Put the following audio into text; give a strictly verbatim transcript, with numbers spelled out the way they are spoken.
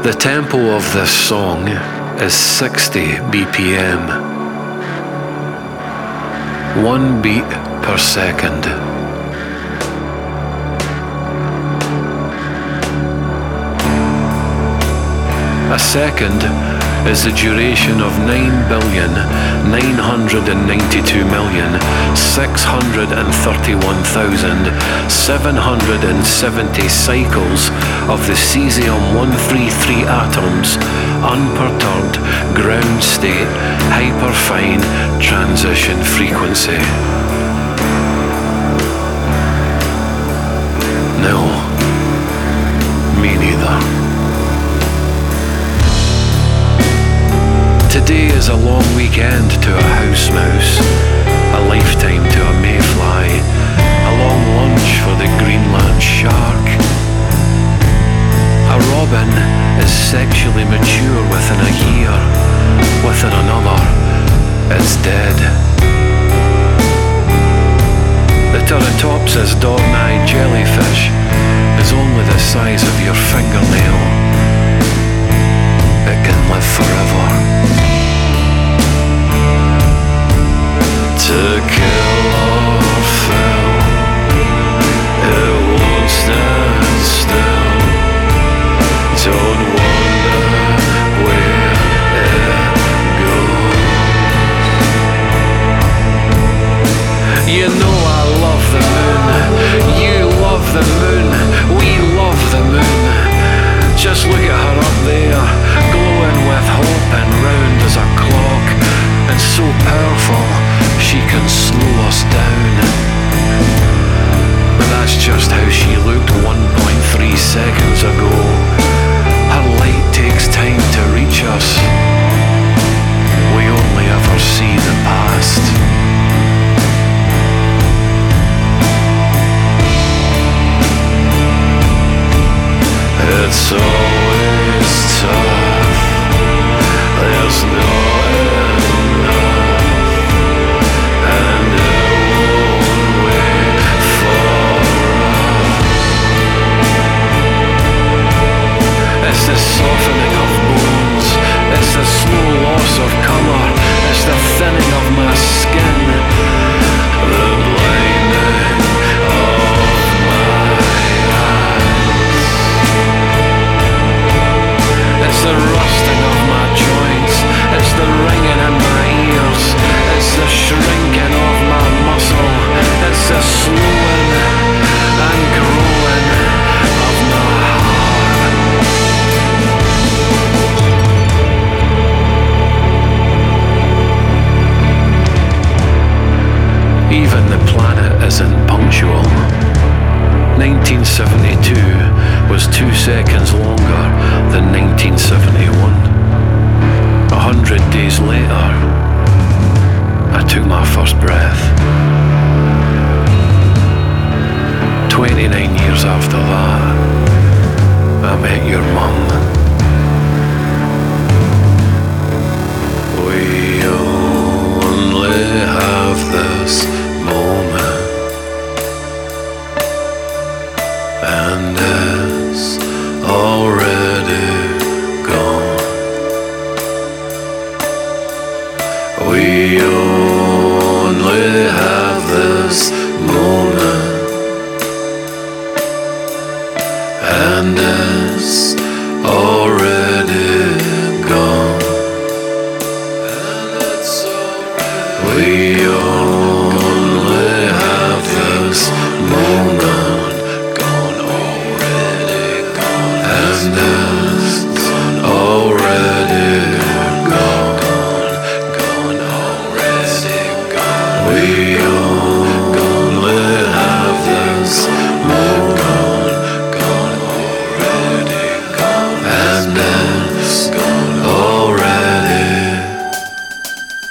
The tempo of this song is sixty B P M, one beat per second. A second is the duration of nine billion nine hundred ninety-two million six hundred thirty-one thousand seven hundred seventy cycles of the cesium one thirty-three atoms, unperturbed ground state hyperfine transition frequency. No, me neither. Today is a long weekend to a house mouse, a lifetime to a mayfly, a long lunch for the Greenland shark. A robin is sexually mature within a year, within another, it's dead. The Turritopsis dog-eyed jellyfish is only the size of your fingernail. It can live forever. To kill or fail, it won't stand still. Don't wonder where it goes. You know I love the moon. You love the moon. We love the moon. Just look at her up there, glowing with hope and round as a clock, and so powerful she can slow us down. But that's just how she looked one point three seconds ago. Her light takes time to reach us. We only ever see the past. It's always tough. There's no enough, and it won't wait for us. It's the softening of bones. It's the slow loss of colour. It's the thinning of my skin. The blinding of my eyes. It's the rusting of my joints. It's the ringing in my ears. It's the shrinking of my muscle. It's the slowing and growing of my heart. Even the planet isn't punctual. nineteen seventy-two was two seconds longer than nineteen seventy-one. A hundred days later, I took my first breath. Twenty-nine years after that, I met your mum. We only have this moment, and it's already gone. We only have this moment, and it's already gone. And it's already we